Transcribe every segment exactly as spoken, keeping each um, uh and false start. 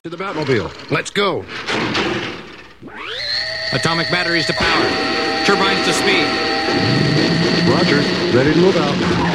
To the Batmobile. Let's go. Atomic batteries to power. Turbines to speed. Roger. Ready to move out.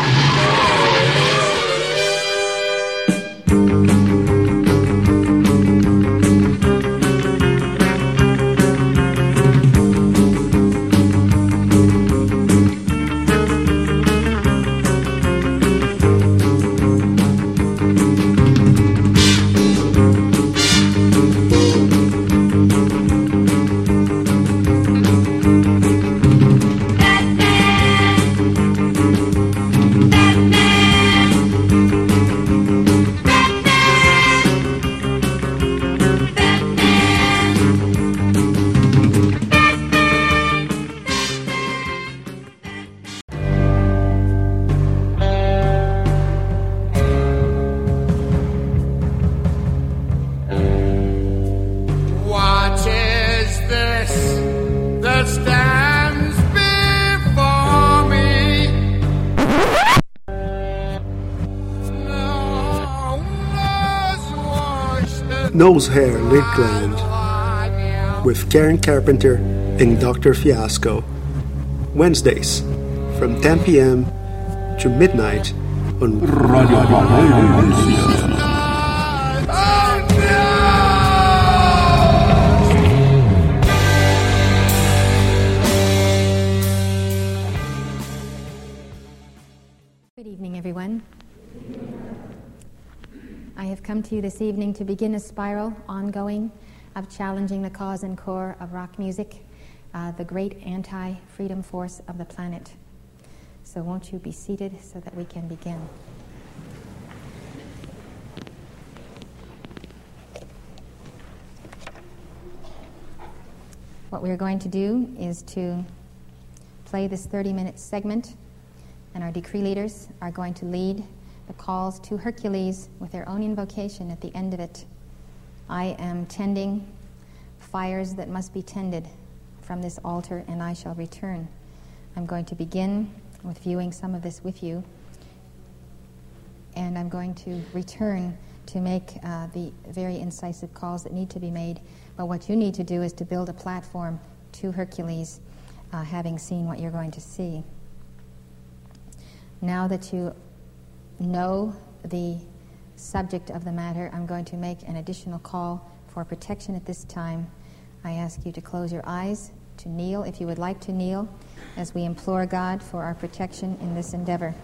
Nose Hair Lid Gland with Karen Carpenter and Doctor Fiasco. Wednesdays from ten p.m. to midnight on Radio Valencia. Good evening, everyone. I have come to you this evening to begin a spiral, ongoing, of challenging the cause and core of rock music, uh, the great anti-freedom force of the planet. So won't you be seated so that we can begin. What we're going to do is to play this thirty-minute segment, and our decree leaders are going to lead the calls to Hercules with their own invocation at the end of it. I am tending fires that must be tended from this altar, and I shall return. I'm going to begin with viewing some of this with you, and I'm going to return to make uh, the very incisive calls that need to be made. But what you need to do is to build a platform to Hercules, uh, having seen what you're going to see. Now that you know the subject of the matter, I'm going to make an additional call for protection at this time. I ask you to close your eyes, to kneel if you would like to kneel, as we implore God for our protection in this endeavor.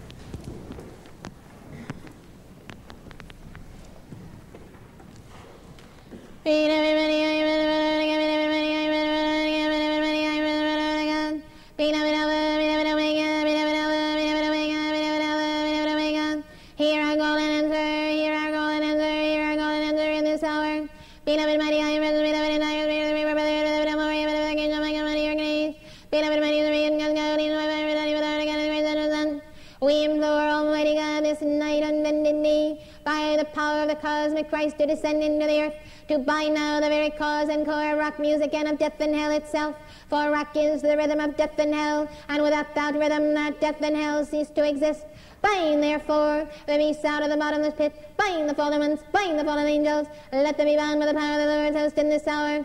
Christ to descend into the earth, to bind now the very cause and core of rock music and of death and hell itself. For rock is the rhythm of death and hell, and without that rhythm not death and hell cease to exist. Bind therefore the beasts out of the bottomless pit, bind the fallen ones, bind the fallen angels, let them be bound by the power of the Lord's host in this hour.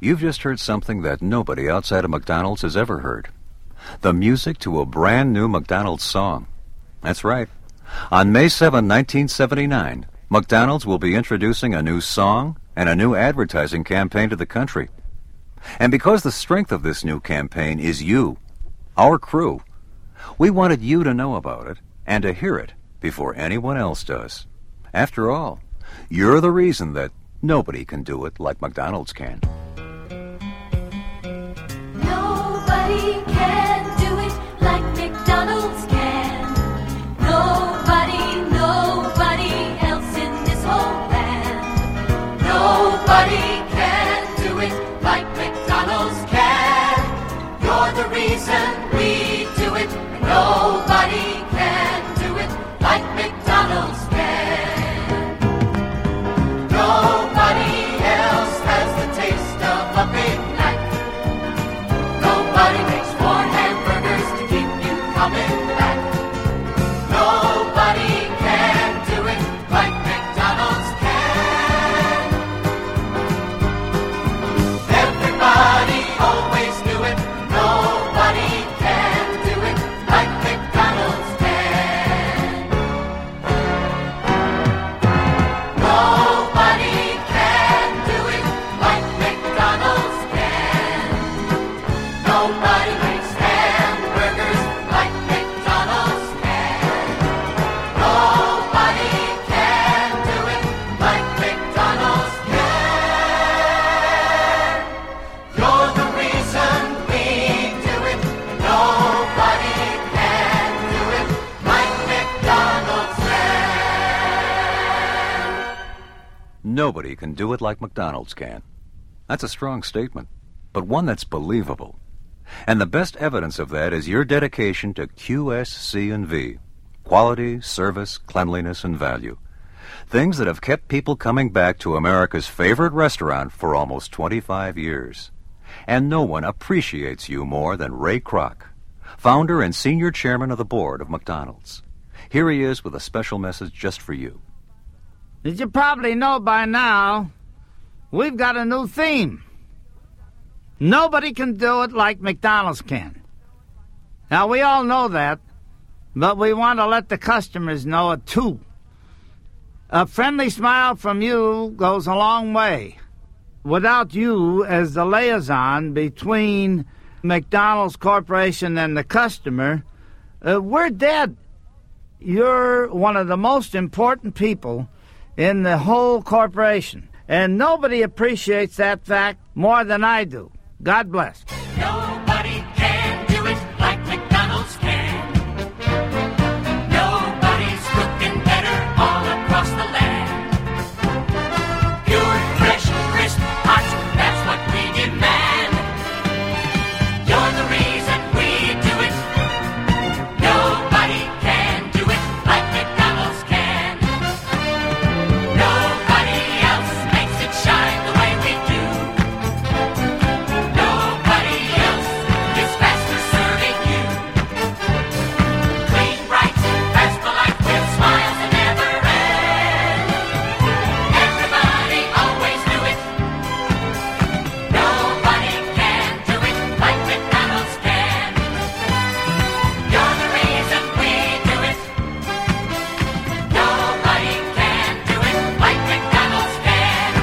You've just heard something that nobody outside of McDonald's has ever heard. The music to a brand new McDonald's song. That's right. On May seventh, nineteen seventy-nine, McDonald's will be introducing a new song and a new advertising campaign to the country. And because the strength of this new campaign is you, our crew, we wanted you to know about it and to hear it before anyone else does. After all, you're the reason that nobody can do it like McDonald's can. Nobody can do it like McDonald's can. Nobody, nobody else in this whole land. Nobody can do it like McDonald's can. You're the reason we do it. Nobody can do it like McDonald's can. Nobody else has the taste of a Big Mac. Nobody makes four hamburgers to keep you coming back. Nobody can do it like McDonald's can. Everybody always knew it. Nobody can do it like McDonald's can. Nobody can do it like McDonald's can. Nobody makes hamburgers like McDonald's can. Nobody can do it like McDonald's can. You're the reason we do it. Nobody can do it like McDonald's can. Nobody can do it like McDonald's can. That's a strong statement, but one that's believable. And the best evidence of that is your dedication to Q S C and V. Quality, service, cleanliness, and value. Things that have kept people coming back to America's favorite restaurant for almost twenty-five years. And no one appreciates you more than Ray Kroc, founder and senior chairman of the board of McDonald's. Here he is with a special message just for you. As you probably know by now, we've got a new theme. Nobody can do it like McDonald's can. Now, we all know that, but we want to let the customers know it, too. A friendly smile from you goes a long way. Without you as the liaison between McDonald's Corporation and the customer, uh, we're dead. You're one of the most important people in the whole corporation, and nobody appreciates that fact more than I do. God bless. Nobody can do it like McDonald's can. Nobody's cooking better all across the land. Pure, fresh, crisp, hot, that's what we demand. You're the reason we do it. Nobody can do it like McDonald's can. Nobody else makes it shine the way we do. Nobody else is faster serving you. Clean, bright, fast, polite, with smiles that never end. Everybody always knew it. Nobody can do it like McDonald's can. You're the reason we do it. Nobody can do it like McDonald's can.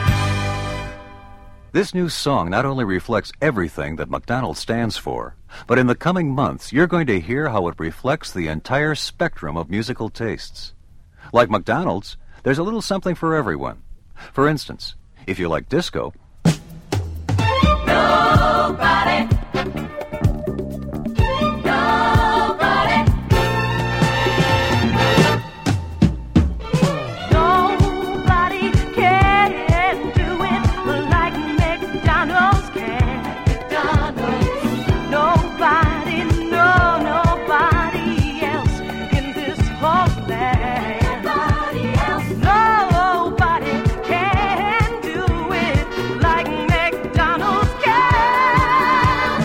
This new song not only reflects everything that McDonald's stands for, but in the coming months, you're going to hear how it reflects the entire spectrum of musical tastes. Like McDonald's, there's a little something for everyone. For instance, if you like disco, Nobody. Nobody. Nobody can do it like McDonald's can. McDonald's. Nobody, no, nobody else in this whole land. Nobody else. Nobody can do it like McDonald's can.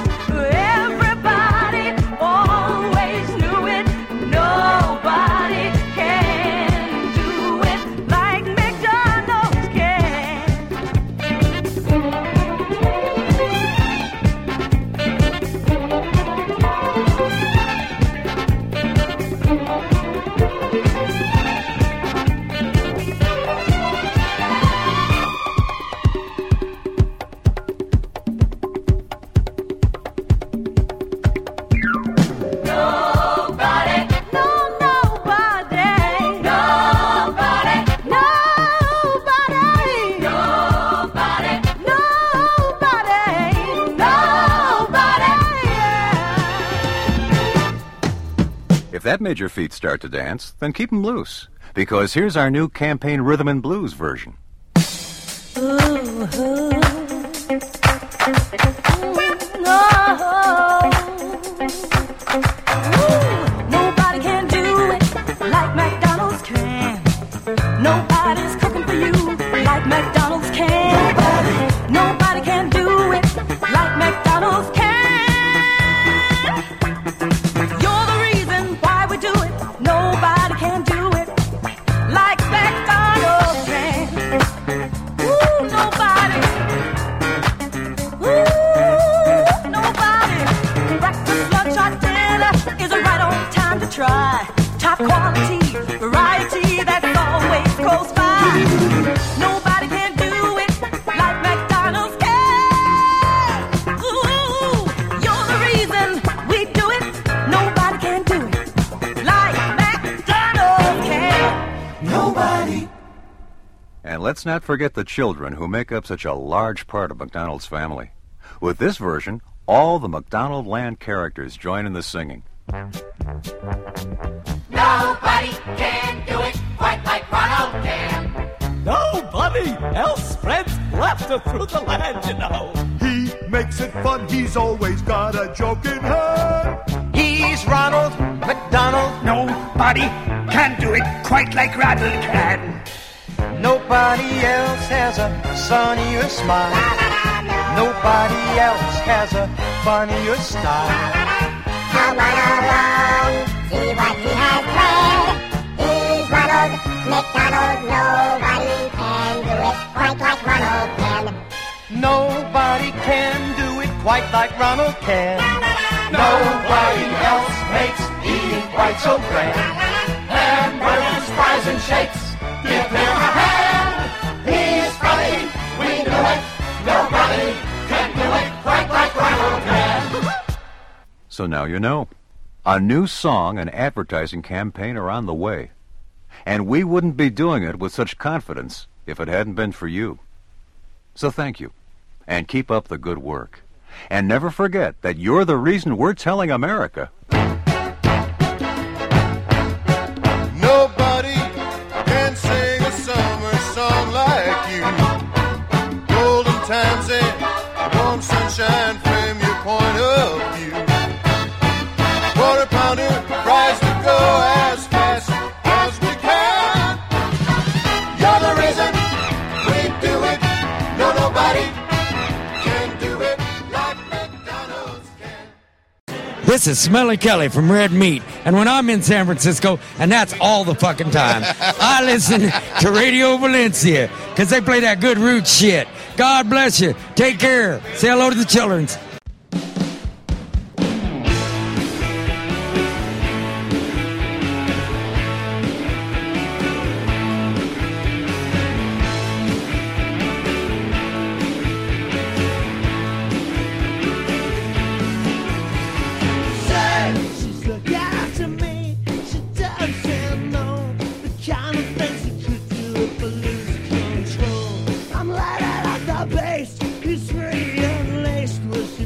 If that made your feet start to dance, then keep 'em loose. Because here's our new campaign rhythm and blues version. Ooh, ooh. Oh. Ooh, nobody can do it like McDonald's can. Nobody's cooking for you like McDonald's can. Nobody, nobody can do it like McDonald's can. You're the reason why we do it. Nobody can do it like McDonald's can. Ooh, nobody. Ooh, nobody. Breakfast, lunch, or dinner is right on time to try. Top quality, variety that's always close by. Nobody can do it like McDonald's can. Ooh, you're the reason we do it. Nobody can do it like McDonald's can. Nobody. And let's not forget the children who make up such a large part of McDonald's family. With this version, all the McDonald Land characters join in the singing. Nobody can do it quite like Ronald can. Nobody else spreads laughter through the land, you know. He makes it fun. He's always got a joke in hand. He's Ronald McDonald. Nobody can do it quite like Ronald can. Nobody else has a sunnier smile. Nobody else has a funnier style. Come on along, see what he has planned. He's Ronald McDonald. Nobody can do it quite like Ronald can. Nobody can do it quite like Ronald can. Nobody else makes eating quite so grand. Hamburgers, fries, and shakes. Give him a hand. He's funny. We do it. Nobody can do it quite like Ronald can. So now you know. A new song and advertising campaign are on the way. And we wouldn't be doing it with such confidence if it hadn't been for you. So thank you. And keep up the good work. And never forget that you're the reason we're telling America. Nobody can sing a summer song like you. Golden times and warm sunshine frame your point of view. Quarter pounder, fries to go as fast as we can. You're the reason we do it. No, nobody can do it like McDonald's can. This is Smelly Kelly from Red Meat, and when I'm in San Francisco, and that's all the fucking time, I listen to Radio Valencia, because they play that good root shit. God bless you. Take care. Say hello to the children. She's looking after me. She doesn't know the kind of things he could do if I lose control. I'm light out of the base. He's free and laced with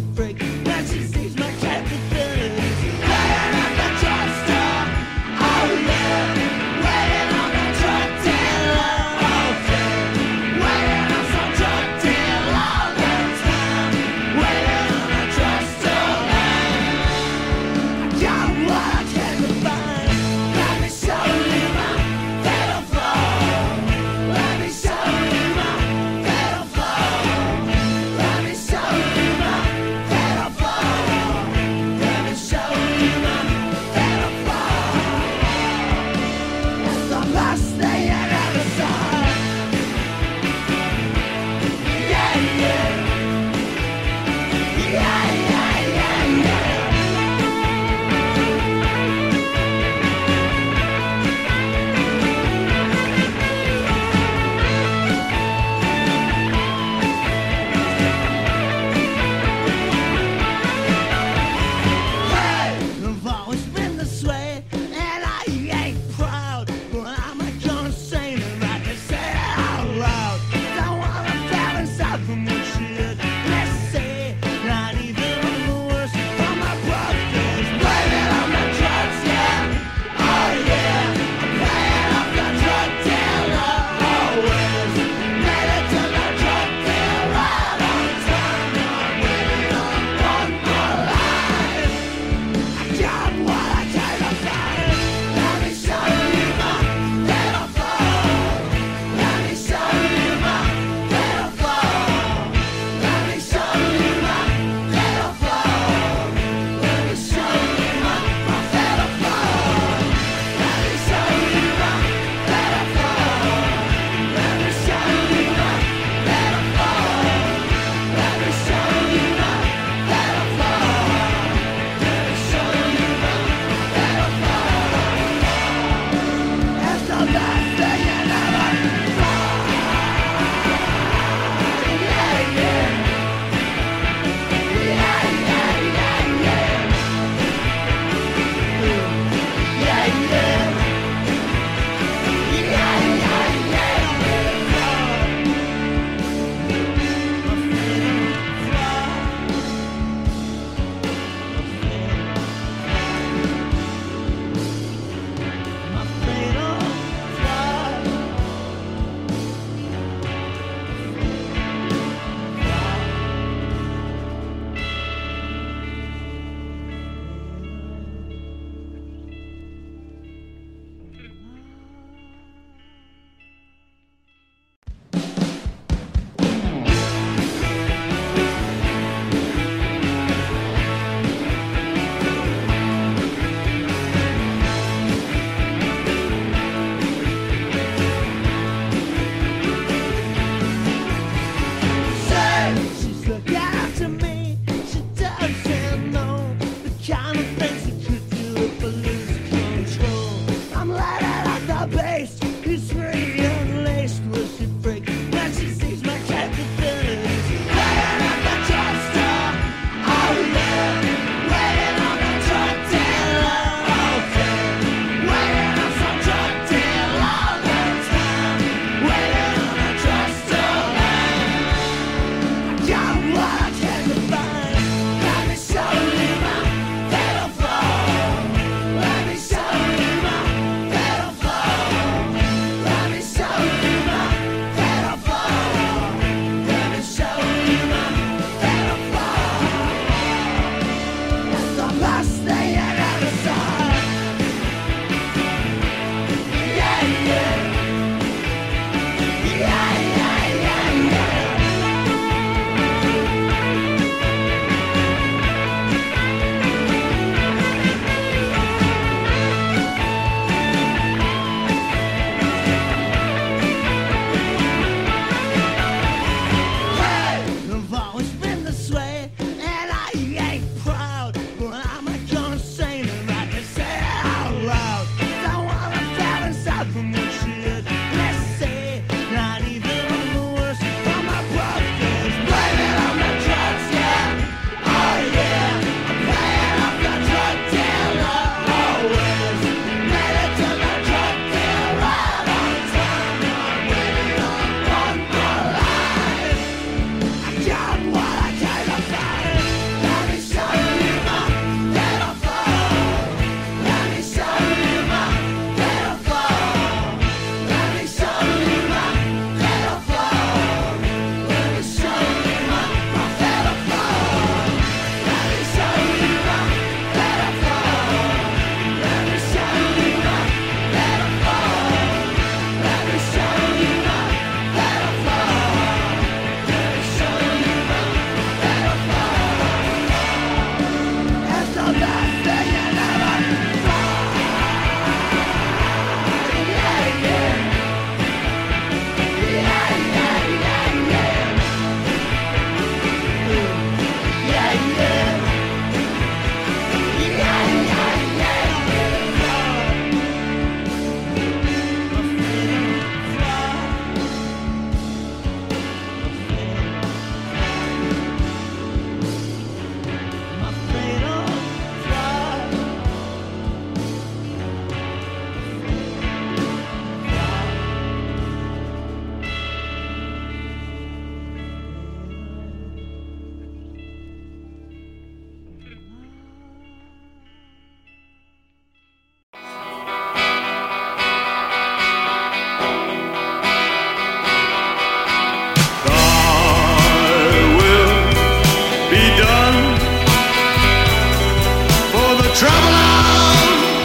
the trouble of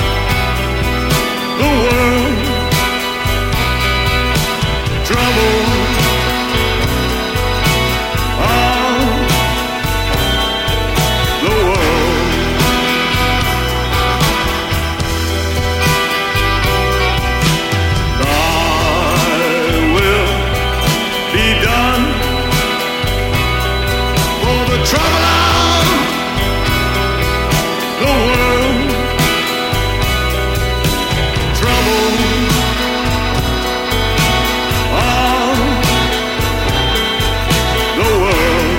the world. Trouble of the world. Thy will be done for the trouble of the world. Trouble of the world.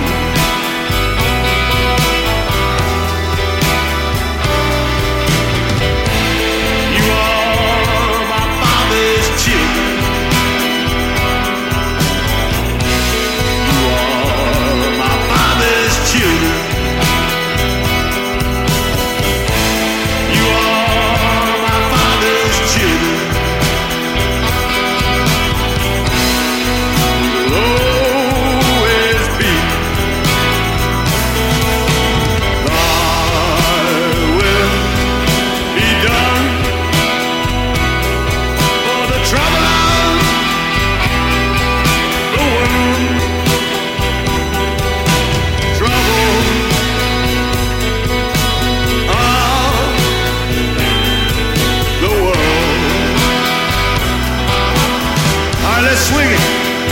You are my father's children. You are my father's children. You are my father's children. Will always be. Thy will be done for the trouble of the world. Trouble of the world. All right, let's swing it.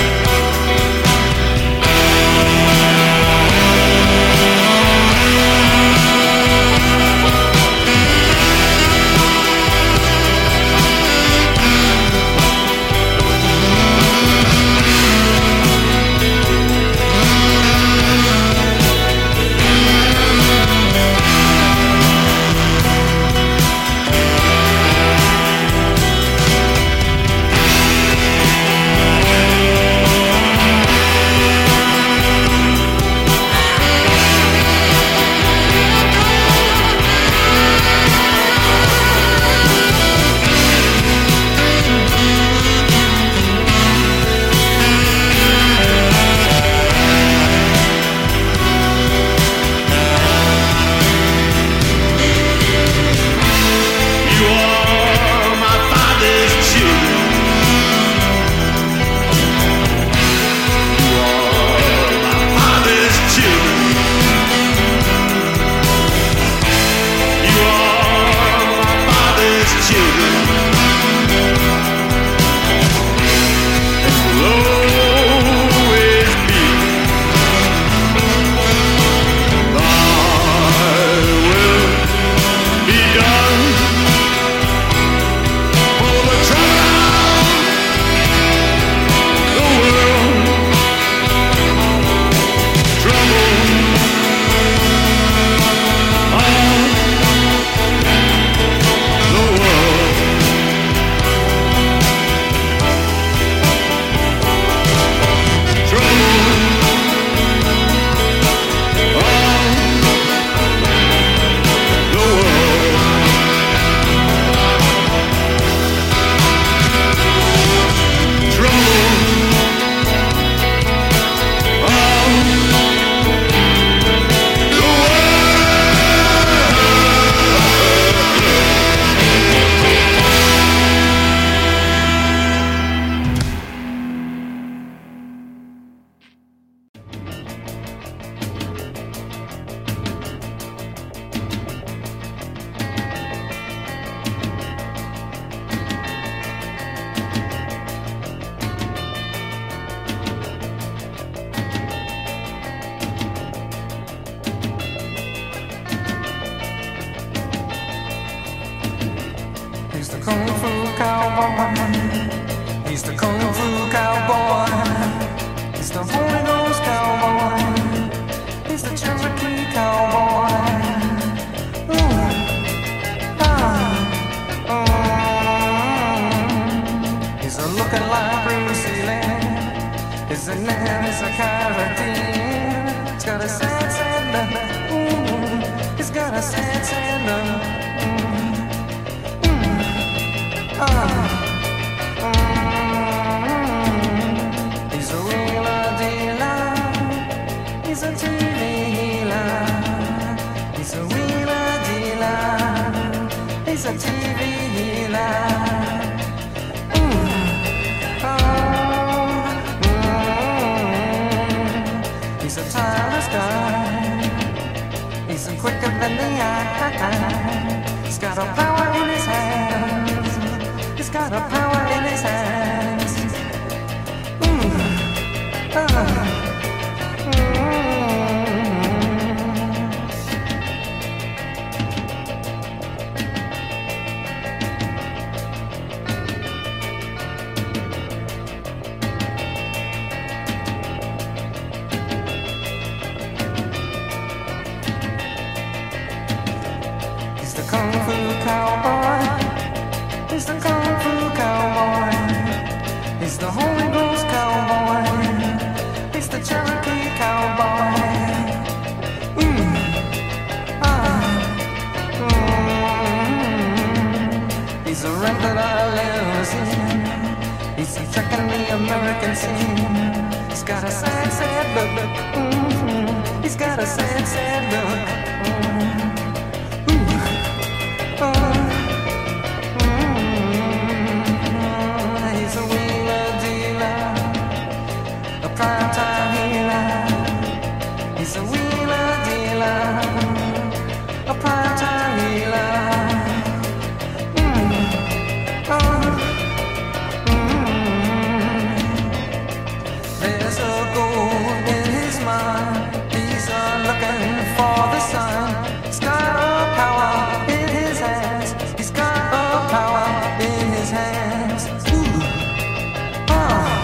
You are my father's children. You are my father's children. You are my father's children. And will always be. Thy will be done for the trouble of the world. Trouble of the world. Trouble of the world. Trouble of the He's the Kung Fu Cowboy. He's the Kung Fu Cowboy. He's the Holy Ghost Cowboy. He's the Cherokee Cowboy. Ooh. Ah. Mm. He's a looking like Bruce Lee. His name is a Carradine. He's got a sad, sad look. Ooh. He's got a sad, sad look. Ah. Mm. He's a wheeler dealer. He's a T V healer. He's a wheeler dealer. He's a T V healer. Mm. Oh, mm. He's a tireless guy. He's quicker than the eye. He's got a power in his hands. He's got a power in his hands. Mm. Oh. American scene. He's got a sad, sad look. Mm-hmm. He's got a sad, sad look. Mm-hmm. Ooh. Oh. Mm-hmm. He's a wheeler dealer, a primetime healer. He's a wheeler dealer, a primetime healer. Mm-hmm. Oh. For the sun, he's got a power in his hands. He's got a power in his hands. Ooh, ah,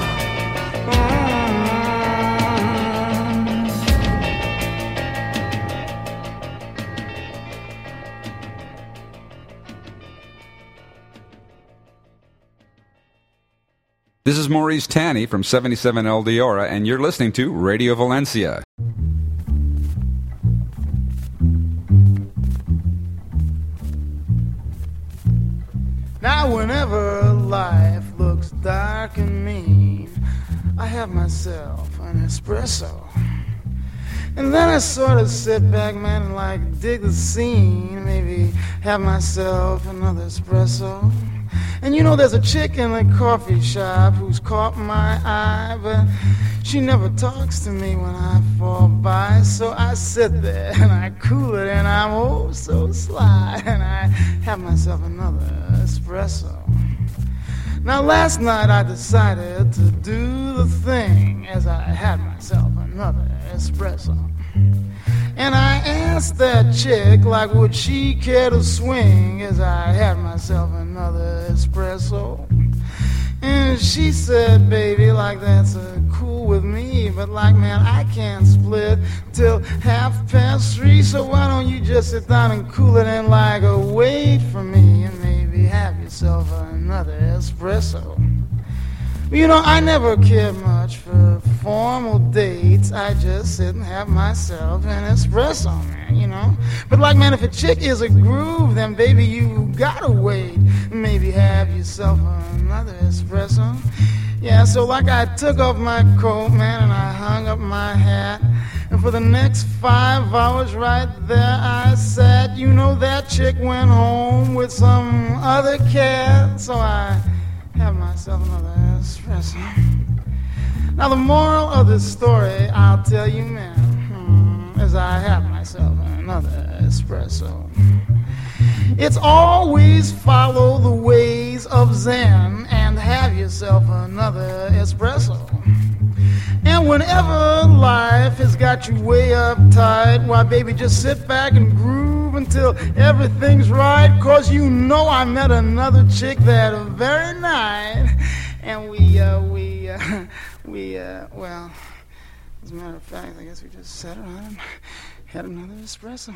This is Maurice Tanny from seventy-seven El Diora, and you're listening to Radio Valencia. Now whenever life looks dark and mean, I have myself an espresso. And then I sort of sit back, man, and like dig the scene, maybe have myself another espresso. And you know there's a chick in the coffee shop who's caught my eye, but she never talks to me when I fall by. So I sit there and I cool it and I'm oh so sly, and I have myself another espresso. Now last night I decided to do the thing as I had myself another espresso. And I asked that chick, like, would she care to swing as I had myself another espresso? And she said, baby, like, that's uh, cool with me, but like, man, I can't split till half past three, so why don't you just sit down and cool it and like, uh, wait for me and maybe have yourself another espresso. You know, I never cared much for formal dates. I just sit and have myself an espresso, man, you know. But like, man, if a chick is a groove, then baby, you gotta wait. Maybe have yourself another espresso. Yeah, so like I took off my coat, man, and I hung up my hat. And for the next five hours right there I sat. You know, that chick went home with some other cat. So I have myself another espresso. Now the moral of this story, I'll tell you, man, hmm, as I have myself another espresso. It's always follow the ways of Zen and have yourself another espresso. And whenever life has got you way uptight, why baby, just sit back and groove until everything's right. Cause you know I met another chick that very night. And we, uh, we, uh, we, uh, well, as a matter of fact, I guess we just sat around and had another espresso.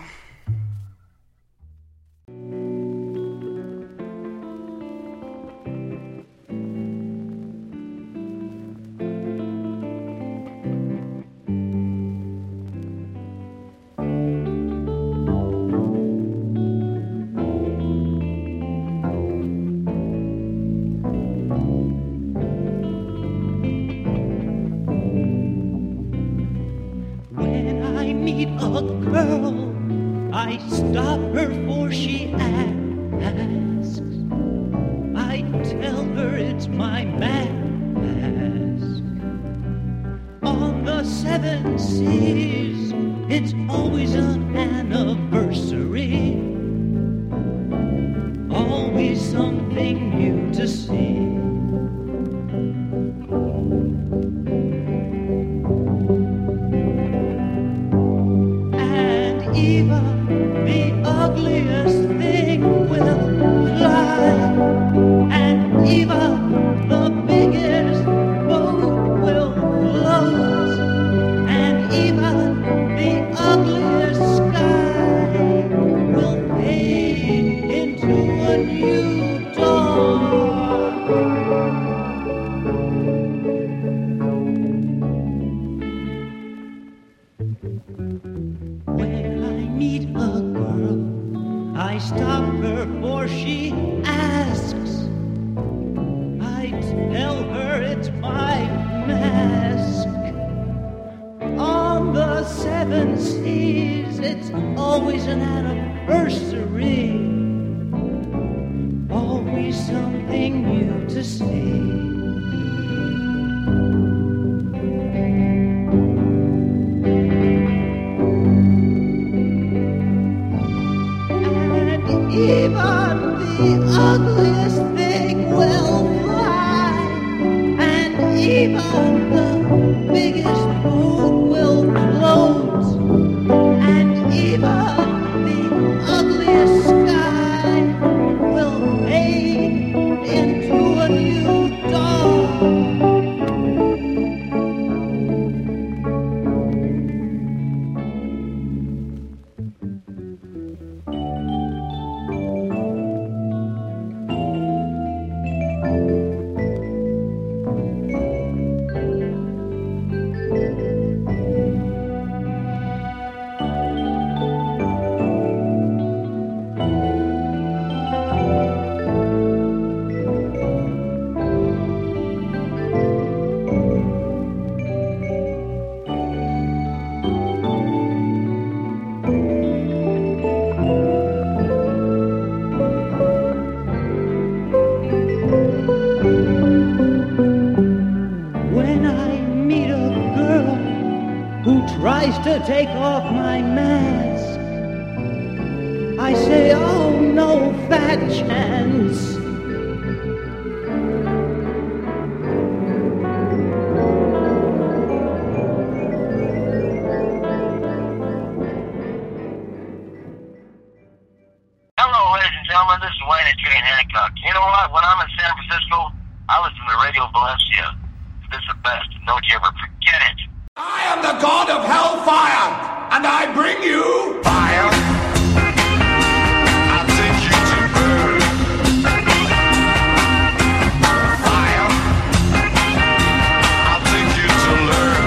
When I meet a girl, I stop her for she asks. I tell her it's my mask. On the seven seas, it's always an anniversary. Always something new to see. Even the ugliest thing will fly, and even the biggest boat will float, and even the ugliest sky will fade into a new dawn. To take off my mask, I say, oh, no fat chance. Hello, ladies and gentlemen, this is Wayne at Jane Hancock. You know what? When I'm in San Francisco, I listen to Radio Valencia. This is the best. Don't you ever forget it. I am the god of hellfire, and I bring you fire. I'll take you to burn. Fire. I'll take you to learn.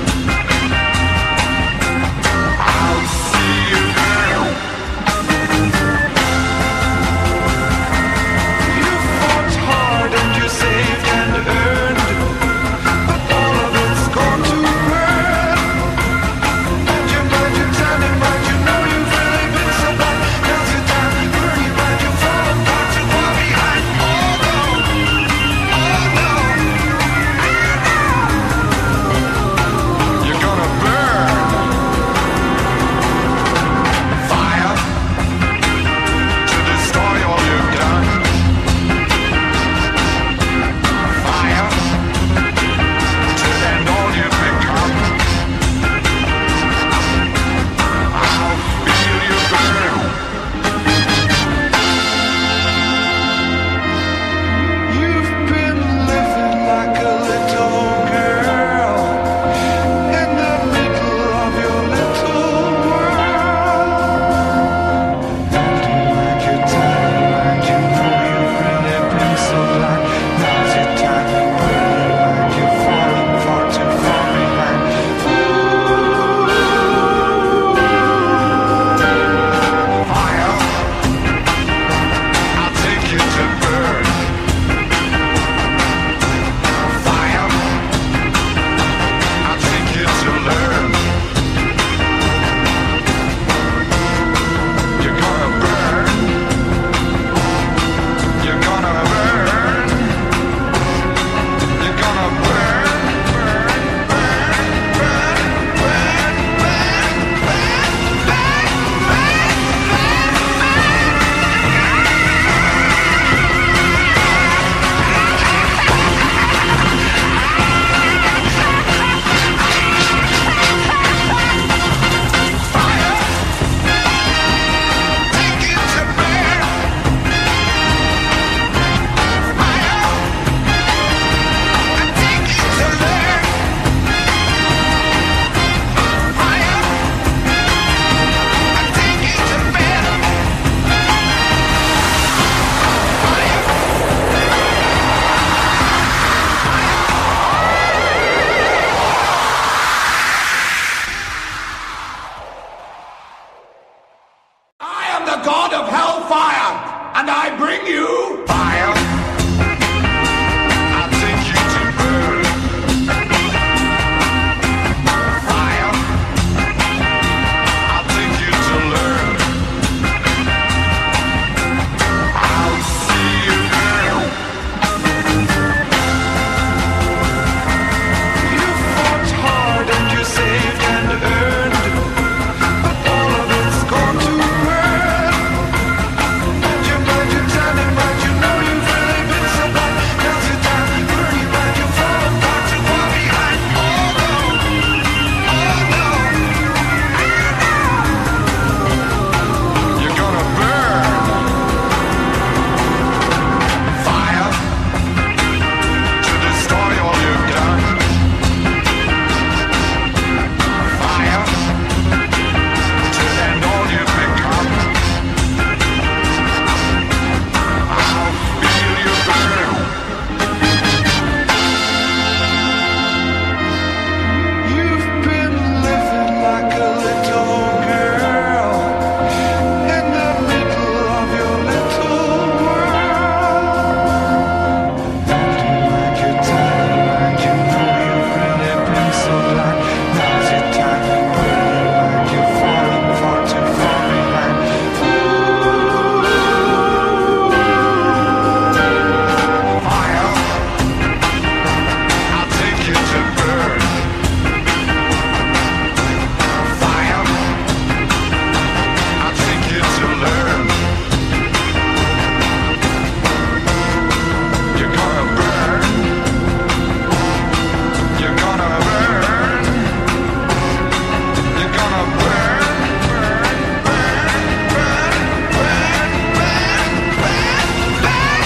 I'll see you burn. You fought hard and you saved and earned. All of it's gone to burn. You know you tell me, but you know you've bring you fire. I'll take you to burn. Fire. I'll take you to learn. I'll see you burn. You fought hard and you saved and earned. All of it's gone to burn. And you mind you time and mind you know you've really been so bad. Now's your time to burn you mind you fall apart too far behind. Oh no, oh no. You're gonna burn. Fire to destroy all you've done. Fire to end all you've become. I'll feel you burn. You've been living like a little girl in the middle of your little world. Don't you mind your time, mind you know you've really been so blind. Now's your time, burn you mind you're falling far too far behind. Fire, I'll take you to burn. Fire, I'll take you to learn. You're gonna burn. You're gonna burn. You're gonna burn, burn, burn, burn, burn, burn, burn,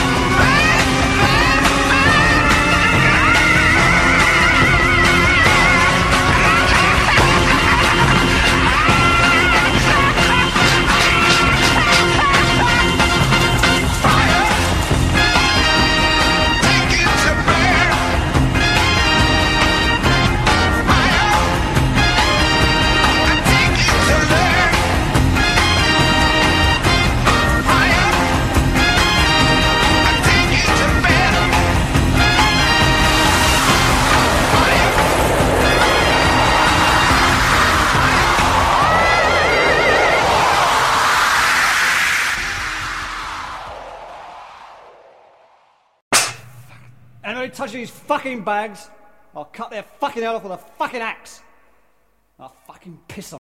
Anybody touch these fucking bags, I'll cut their fucking head off with a fucking axe. I'll fucking piss on.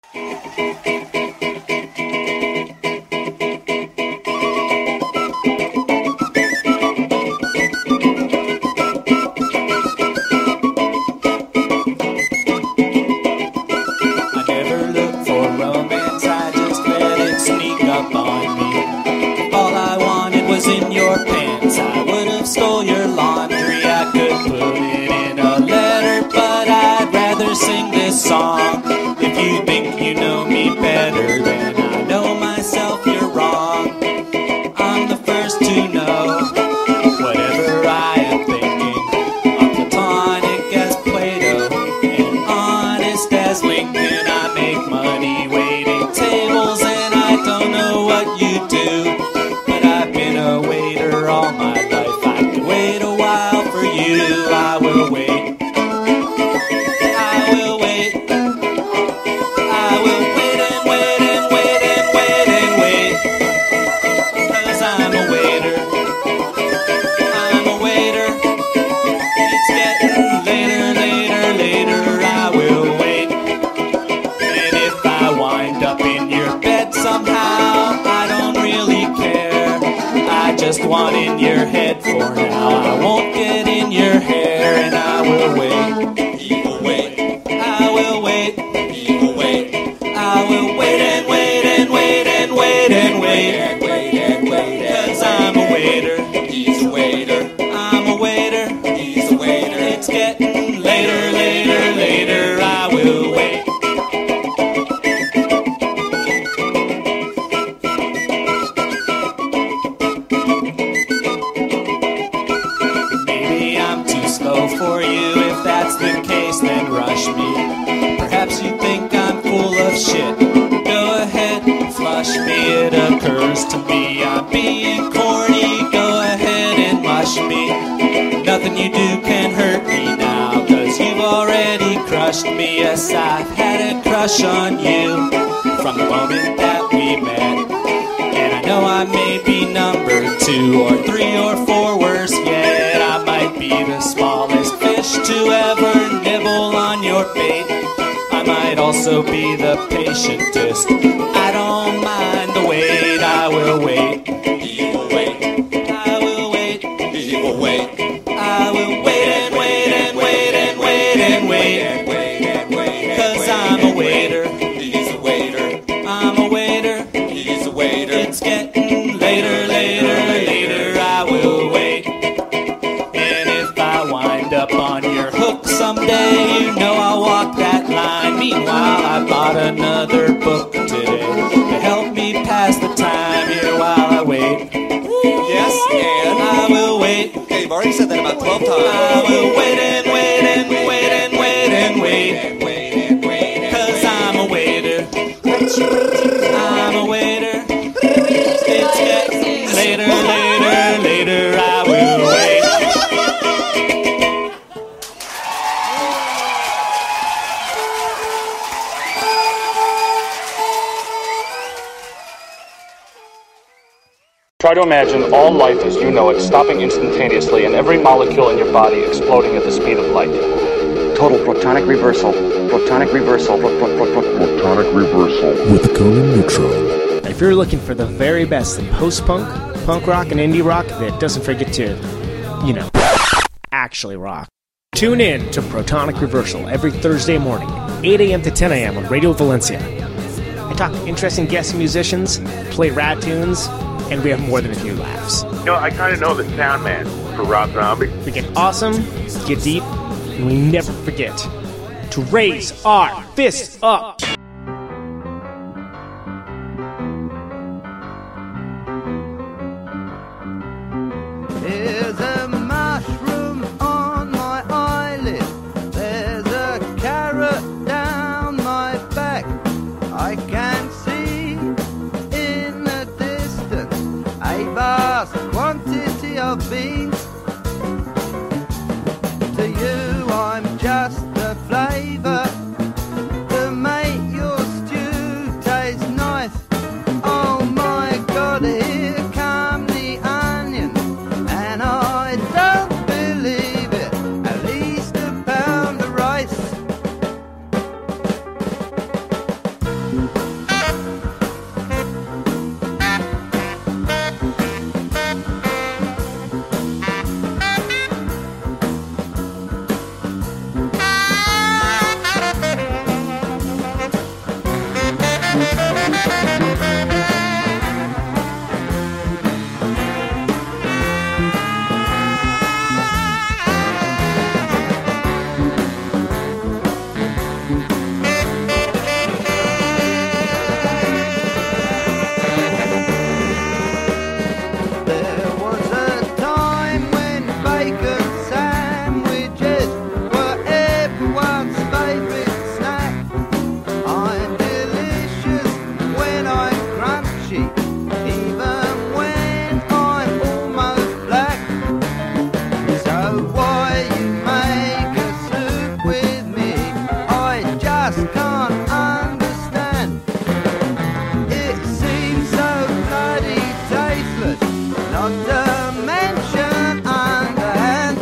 I never look for romance, I just let it sneak up on me. All I wanted was in your pants, I would have stole your laundry. I could put it in a letter, but I'd rather sing this song. If you think you know me better than I know myself, you're wrong. I'm the first to know whatever I am thinking. I'm platonic as Plato and honest as Lincoln. I make money waiting tables and I don't know what you do, but I've been a waiter all my life. I could wait a while for you. I will wait. I will wait. I will wait and wait and wait and wait and wait. 'Cause I'm a waiter. I'm a waiter. It's getting later, later, later. I will wait. And if I wind up in your bed somehow, I don't really care. I just want in your head for now. I won't get in your hair, and I will wait. You will wait. I will wait. You will wait. I will wait and wait and wait and wait and wait and wait and wait. 'Cause I'm a waiter. He's a waiter. I'm a waiter. He's a waiter. It's getting later, later, later. I will wait. Maybe I'm too slow for you. If that's the case, then rush me. Perhaps you think I'm full of shit. Go ahead, flush me. It occurs to me I'm being corny crushed me. Yes, I've had a crush on you from the moment that we met. And I know I may be number two or three or four worse yet. I might be the smallest fish to ever nibble on your bait. I might also be the patientest. I don't mind the wait, I will wait. He will wait. I will wait. He will wait. I will wait and wait and wait and wait and wait and wait and wait. Cause I'm a waiter. He's a waiter. I'm a waiter. He's a waiter. It's getting later, later, later. I will wait. And if I wind up on your hook someday, you know I'll walk that line. Meanwhile, I bought another book today to help me pass the time here while I wait. Yes, and I will wait. Hey, you've already said that about twelve times. I will wait and wait and wait and wait and wait. Cause I'm a waiter. I'm a waiter. It's getting later, later, later. I will wait. Try to imagine all life as you know it stopping instantaneously and every molecule in your body exploding at the speed of light. Total protonic reversal. Protonic reversal. Pro- pro- pro- pro- protonic reversal. With Conan Neutron. If you're looking for the very best in post-punk, punk rock, and indie rock that doesn't forget to, you know, actually rock, tune in to Protonic Reversal every Thursday morning, eight a.m. to ten a.m. on Radio Valencia. I talk to interesting guest musicians, play rad tunes, and we have more than a few laughs. You know, I kind of know the sound man for Rob Zombie. We get awesome, get deep, and we never forget to raise our fists up. There's a mushroom on my eyelid. There's a carrot down my back. I can see in the distance a vast quantity of beans. To you I'm just the flavour to make your stew taste nice. Oh my God, here come the onions. And I don't believe it, at least a pound of rice. There was a time when bacon sandwiches were everyone's favourite snack. I'm delicious when I'm crunchy, even when I'm almost black. So why you make a soup with me, I just can't understand. It seems so bloody tasteless, not to mention underhand.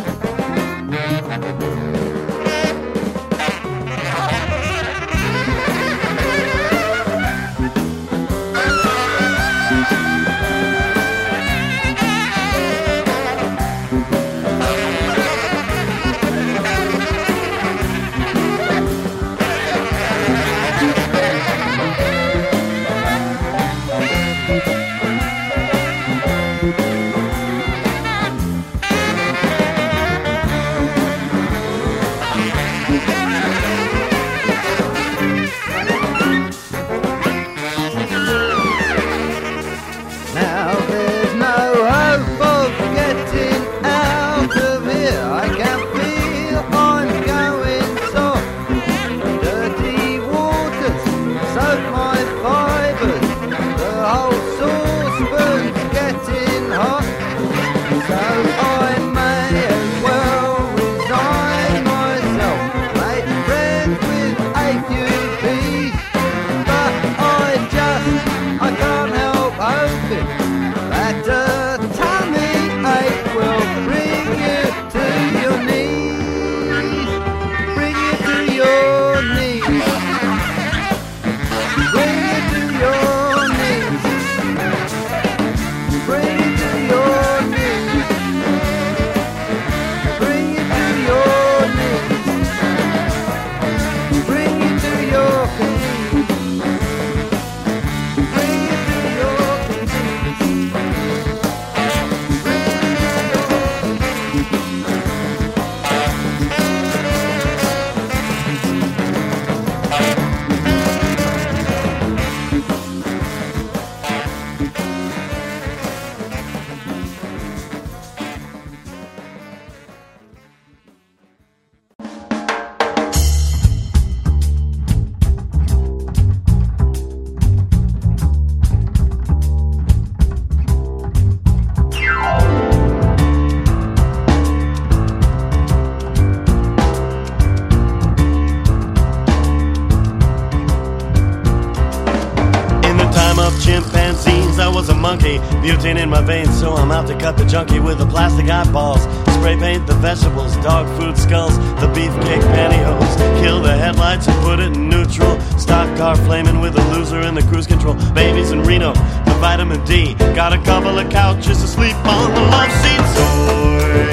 funky. Butane in my veins, so I'm out to cut the junkie with the plastic eyeballs. Spray paint the vegetables, dog food skulls, the beefcake pantyhose. Kill the headlights and put it in neutral. Stock car flaming with a loser in the cruise control. Babies in Reno, the vitamin D. Got a couple of couches to sleep on the love seat. Soy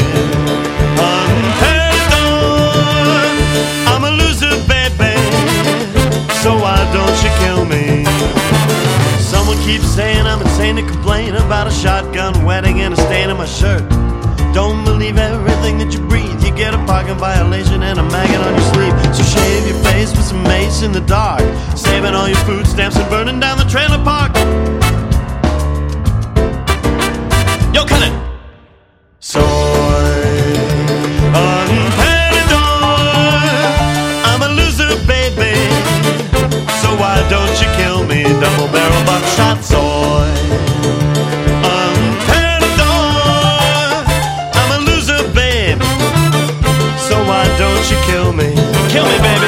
unperdoned. I'm a loser, baby, so why don't you kill me? Someone keeps saying I'm insane to complain about a shotgun wedding and a stain on my shirt. Don't believe everything that you breathe. You get a parking violation and a maggot on your sleeve. So shave your face with some mace in the dark, saving all your food stamps and burning down the trailer park. Yo, cut it! Soy unperdoned. I'm a loser, baby, so why don't you kill me? Double barrel buckshot. Soy unperdoned. I'm a loser, babe, so why don't you kill me? Kill me, baby.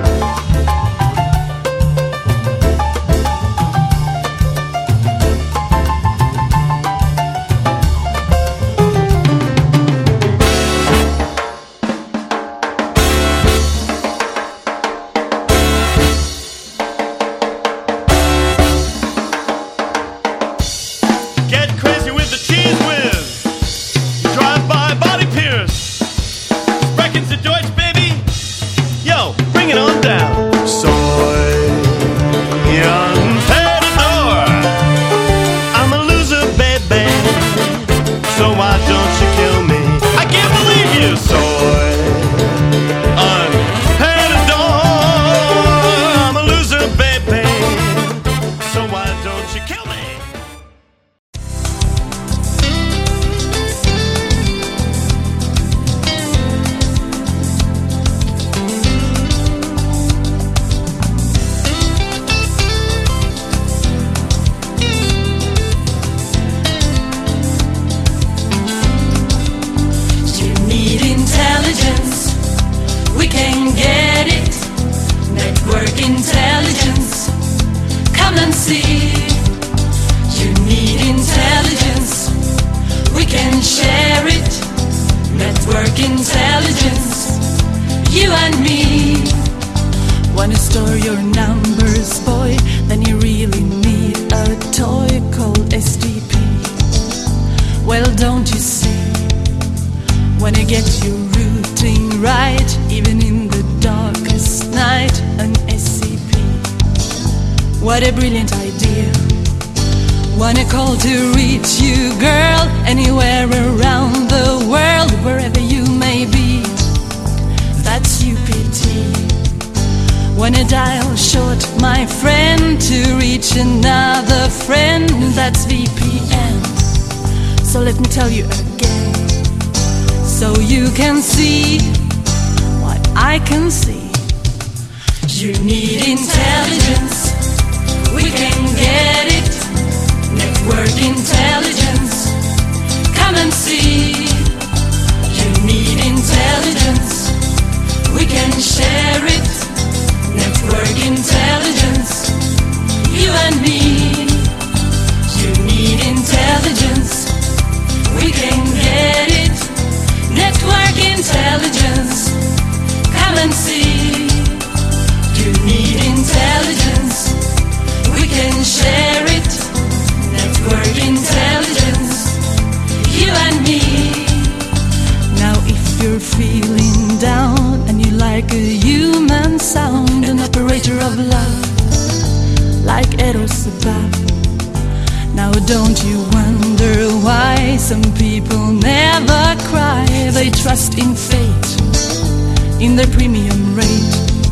What a brilliant idea. Wanna call to reach you, girl, anywhere around the world, wherever you may be. That's U P T. Wanna dial short, my friend, to reach another friend. That's V P N. So let me tell you again, so you can see what I can see. You need intelligence, we can get it. Network intelligence, come and see. You need intelligence, we can share it. Network intelligence, you and me. You need intelligence, we can get it. Network intelligence, come and see. You need intelligence, we can share it. Network intelligence, you and me. Now if you're feeling down and you like a human sound, an operator of love like Eros above. Now don't you wonder why some people never cry? They trust in fate, in their premium rate.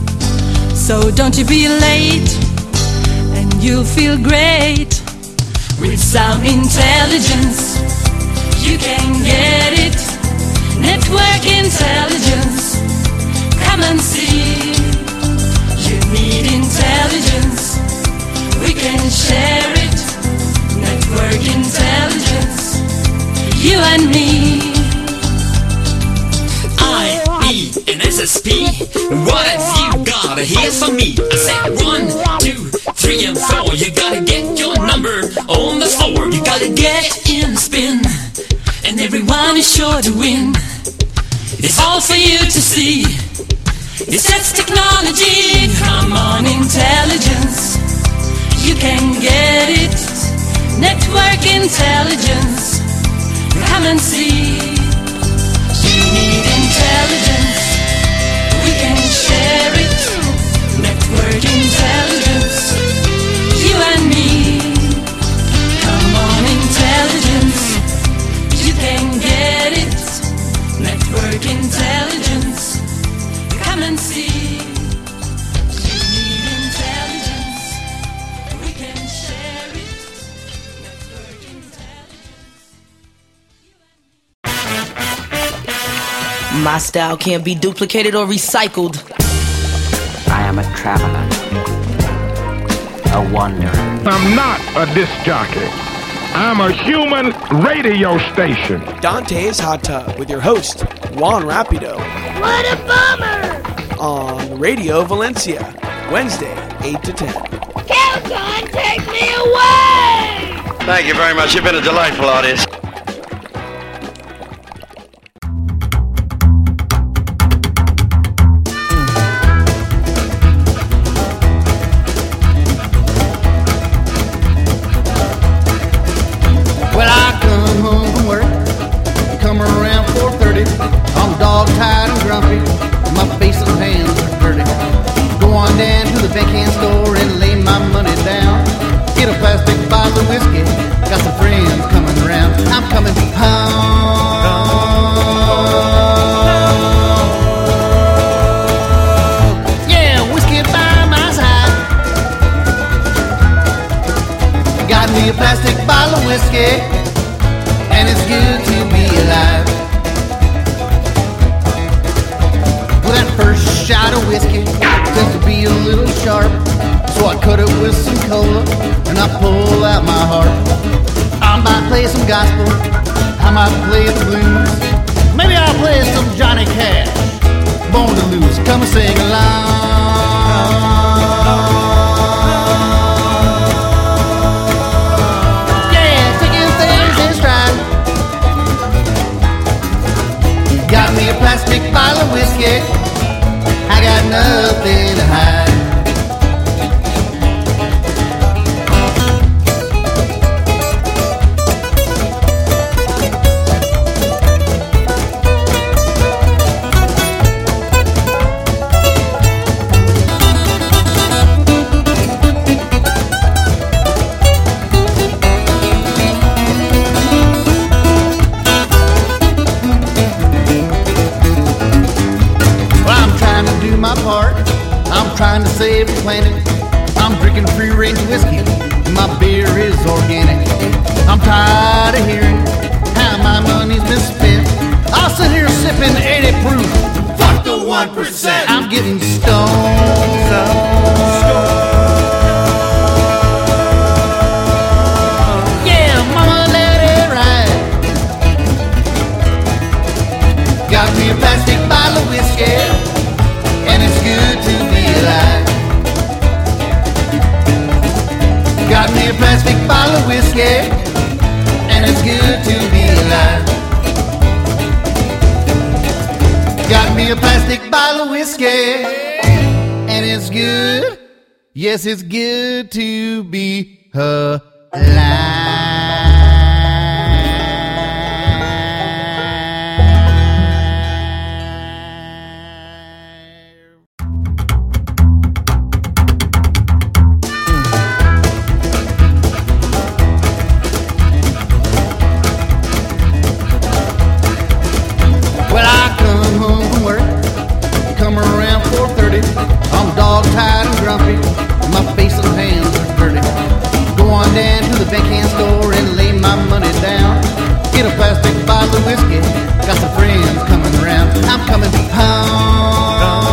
So don't you be late, and you'll feel great. With some intelligence, you can get it. Network intelligence, come and see. You need intelligence, we can share it. Network intelligence, you and me. I E and S S P, what have you got here for me? I said one, two, three and four. You gotta get your number on the floor. You gotta gotta get in the spin, and everyone is sure to win. It's all for you to see. It's just technology. Come on, intelligence. You can get it. Network intelligence. Come and see. You need intelligence. We can share it. Network intelligence. You and me. Come on, intelligence. You can get it. Network intelligence. Come and see. You need intelligence. We can share it. Network intelligence. My style can't be duplicated or recycled. I am a traveler, a wanderer. I'm not a disc jockey. I'm a human radio station. Dante's Hot Tub with your host, Juan Rapido. What a bummer! On Radio Valencia, Wednesday, eight to ten. Calcon, take me away! Thank you very much. You've been a delightful audience. Well, I come home from work, come around four thirty. I'm dog-tired and grumpy, my face and hands are dirty. Go on down to the backhand store and lay my money down. Get a plastic bottle of whiskey, got some friends coming around. I'm coming home. Yeah, whiskey by my side. Got me a plastic bottle of whiskey, and it's good to be alive. Well, that first shot of whiskey tends to be a little sharp, so I cut it with some cola, and I pull out my heart. I might play some gospel, I might play the blues, maybe I'll play some Johnny Cash, Born to Lose. Come and sing along. Got me a plastic bottle of whiskey, I got nothing to hide. My part, I'm trying to save the planet. I'm drinking free-range whiskey, my beer is organic. I'm tired of hearing how my money's been spent. I'll sit here sipping eighty proof. Fuck the one percent. I'm getting stoned. Yeah, mama, let it ride. Got me a plastic bottle of whiskey, and it's good to be alive. Got me a plastic bottle of whiskey, and it's good to be alive. Got me a plastic bottle of whiskey, and it's good, yes, it's good to be alive. I'm dog-tired and grumpy, my face and hands are dirty. Go on down to the backhand store and lay my money down. Get a plastic bottle of whiskey, got some friends coming around. I'm coming home.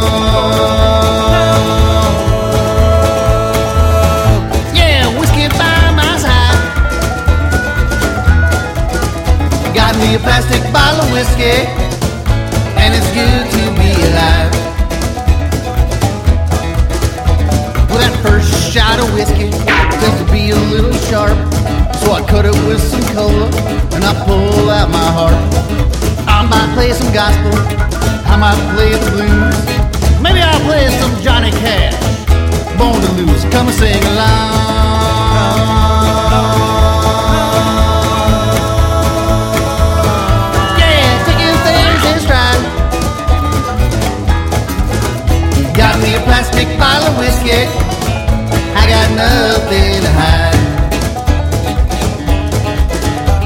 Yeah, whiskey by my side. Got me a plastic bottle of whiskey, and it's good to be alive. Well, that first shot of whiskey tends to be a little sharp, So I cut it with some cola and I pull out my heart. I might play some gospel, I might play the blues. Maybe I'll play some Johnny Cash, Born to Lose. Come and sing along.